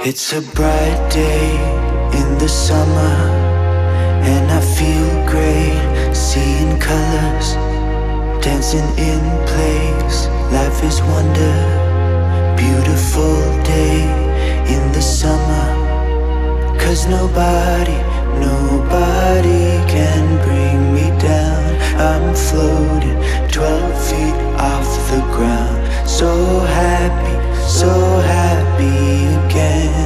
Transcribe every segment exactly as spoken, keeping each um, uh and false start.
It's a bright day in the summer, and I feel great, seeing colors, dancing in place. Life is wonder, beautiful day in the summer. Cause nobody, nobody can bring me down. I'm floating twelve feet off the ground. So happy, so happy again.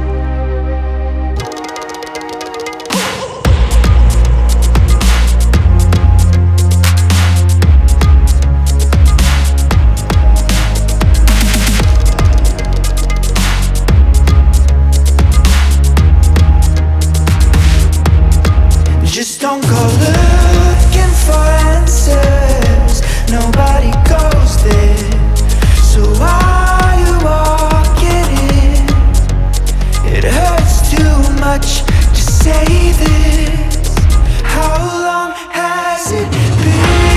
Just don't go looking for answers. Nobody goes there. So why you walking in? It hurts too much to say this. How long has it been?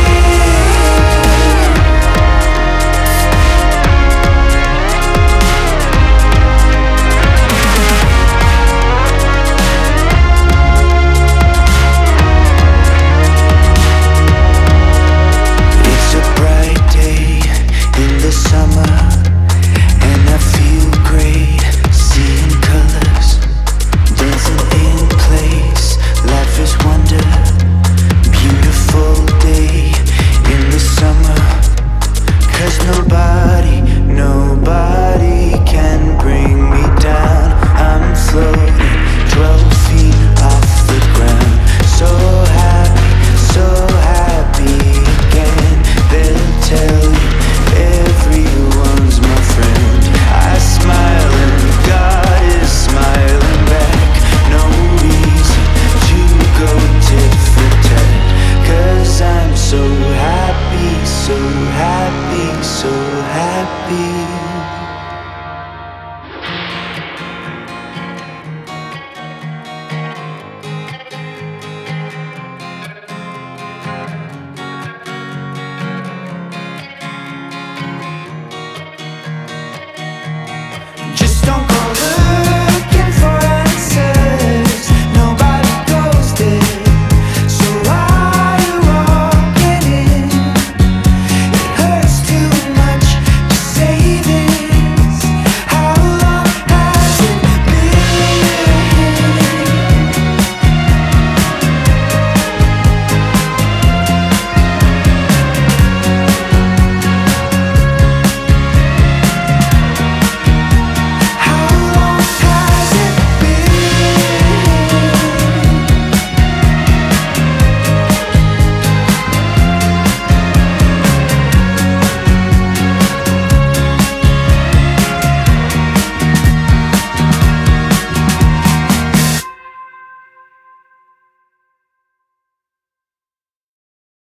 It's a bright day in the summer, and I feel great, seeing colors, dancing in place. Life is wonder, beautiful day in the summer. Cause nobody, nobody can bring me down. I'm floating twelve feet off the ground. So happy, so happy again. They'll tell you everyone's my friend. I smile and God is smiling back. No reason to go tit for tat. Cause I'm so happy, so happy, so happy.